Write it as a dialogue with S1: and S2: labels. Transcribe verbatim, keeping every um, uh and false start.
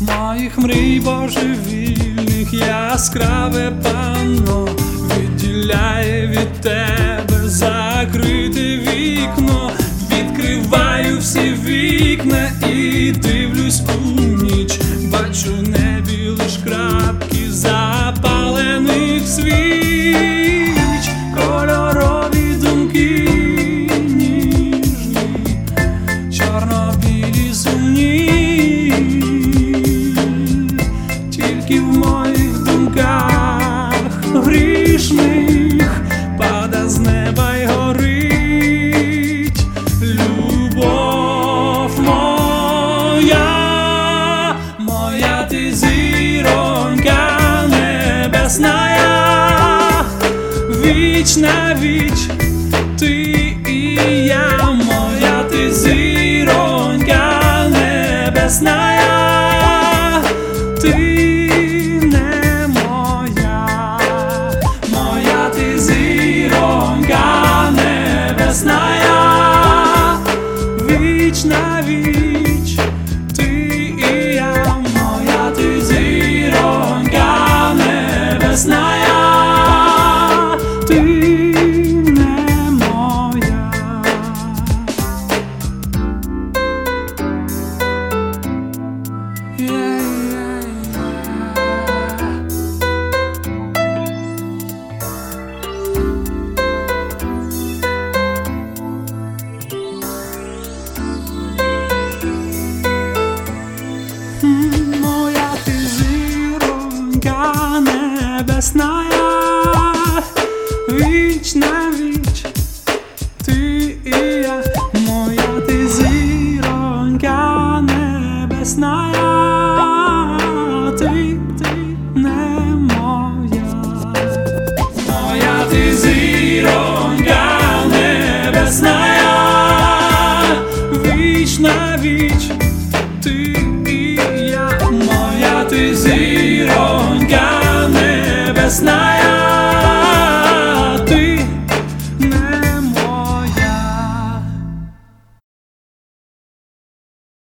S1: Моїх мрій божевільних яскраве панно відділяє від тебе закрите вікно. Відкриваю всі вікна і дивлюсь у ніч. Бачу в небі лиш крапки запалених свіч. Кольорові думки ніжні, чорно-білі сумні. Тільки в моїх думках грішних пада з неба й горить любов моя, моя ти зіронька небесная, віч на віч ти і я, моя ти зіронька небесная, ти не моя, моя ти зіронька небесная, віч на віч ти і я, моя ти зіронька небесная, ти не моя. Yeah, yeah, yeah. Моя ти зіронька небесная, віч на віч ти і я, моя ти зіронька небесная, ти, ти не моя, моя ти зіронька небесная, віч на віч ти і я, моя ти зіронька